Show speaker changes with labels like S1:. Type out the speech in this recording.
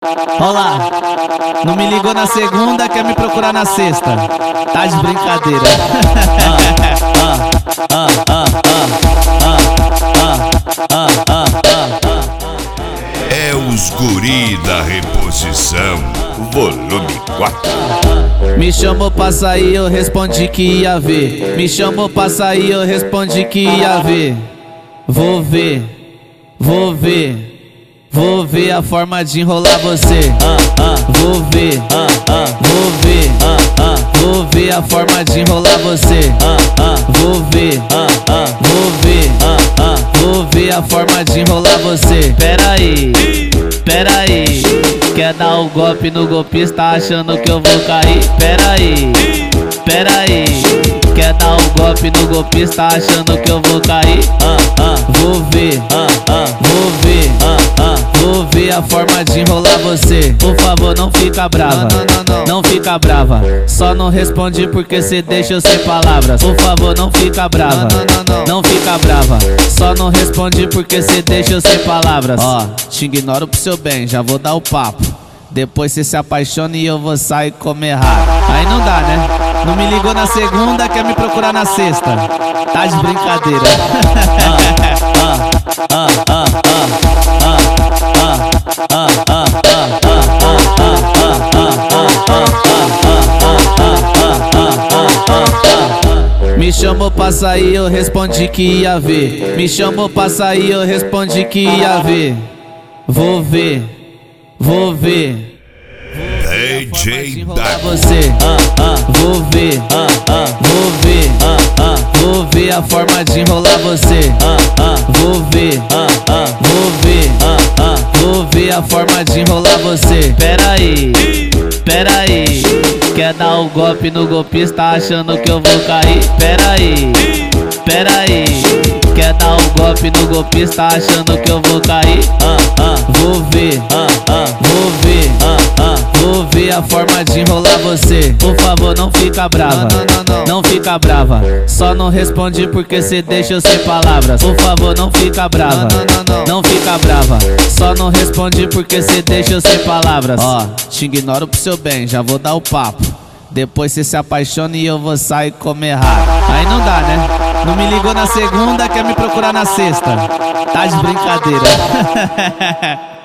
S1: Ó lá, não me ligou na segunda, quer me procurar na sexta. Tá de brincadeira.
S2: É os guri da reposição, volume 4.
S1: Me chamou pra sair, eu respondi que ia ver. Me chamou pra sair, eu respondi que ia ver. Vou ver, vou ver. Vou ver a forma de enrolar você. Vou ver, vou ver. Vou ver a forma de enrolar você. Vou ver, vou ver. Vou ver a forma de enrolar você. Pera aí, pera aí. Quer dar o golpe no golpista achando que eu vou cair? Pera aí, pera aí. Quer dar o golpe no golpista achando que eu vou cair? Vou ver, vou ver. Vou ver a forma de enrolar você. Por favor, não fica brava. Não fica brava. Só não responde porque cê deixa eu sem palavras. Por favor, não fica brava. Não fica brava. Só não responde porque cê deixa eu sem palavras. Ó, te ignoro pro seu bem, já vou dar o papo. Depois cê se apaixona e eu vou sair comer rato. Aí não dá, né? Não me ligou na segunda, quer me procurar na sexta. Tá de brincadeira. Me chamou pra sair, eu respondi que ia ver. Me chamou pra sair, eu respondi que ia ver. Vou ver, vou ver.
S2: DJ
S1: Você, vou ver, vou ver. Vou ver a forma de enrolar você. Vou ver, vou ver. Vou ver a forma de enrolar você. Pera aí, pera aí. Quer dar o golpe no golpista achando que eu vou cair? Pera aí, pera aí. Quer dar o golpe no golpista achando que eu vou cair? Vou ver, vou ver. Vou ver a forma de enrolar você. Por favor, não fica brava. Não fica brava. Só não responde porque cê deixa eu sem palavras. Por favor, não fica brava. Não fica brava. Só não responde porque cê deixa eu sem palavras. Ó, te ignoro pro seu bem, já vou dar o papo. Depois cê se apaixona e eu vou sair comer rato. Aí não dá, né? Não me ligou na segunda, quer me procurar na sexta. Tá de brincadeira.